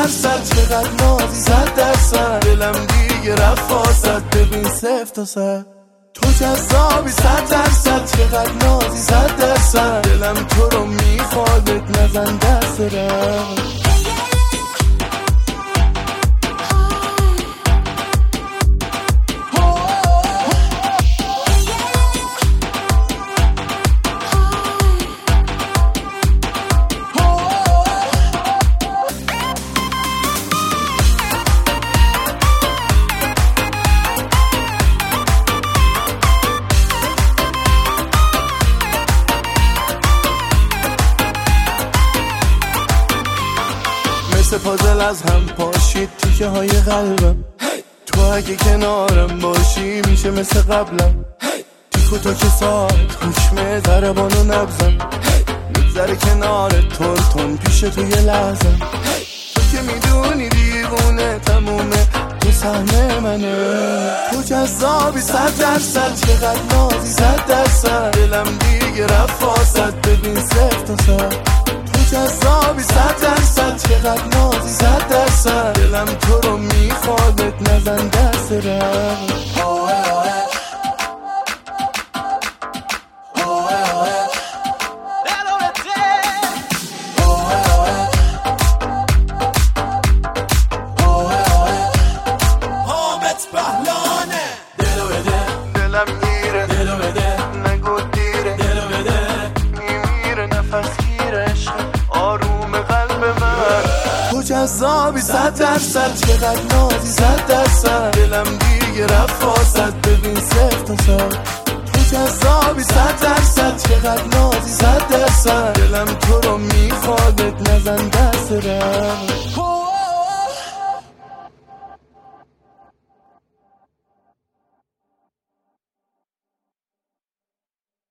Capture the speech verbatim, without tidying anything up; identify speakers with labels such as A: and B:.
A: درصد چقدر نازی، صد درصد دلم دیگه رفت واسد، ببین صفر تا صد تو جذابی، صد درصد چقدر نازی، صد درصد دلم تو رو میخواد، بهت نزن دست رم. مثل پازل از هم پاشید تیکه های قلبم، تو اگه کنارم باشی میشه مثل قبلم، تیکو تا که ساعت حکم ضربان و نبزم، میگذره کنار تون پیش تو یه لحظم، تو که میدونی دیوونه تمومه تو سهم منه، تو جذابی صد درصد چقدر نازی، صد درصد دلم دیگه رفت واسد، ببین صفر تا صد جذابی، صد درصد چقدر نازی، صد درصد دلم تو رو میخواد، بهت نزن دست رم.
B: حامد بهلانه دلو بده،
A: دلم میره
B: دلو بده،
A: نگو دیره
B: دلو بده،
A: میمیره نفس گیرش آروم قلب من، تو جذابی صد درصد چقدر نازی، صد درصد دلم دیگه رفت واسد، ببین صفر تا صد تو جذابی، صد درصد چقدر نازی، صد درصد دلم تو رو میخواد، بهت نزن دست رم.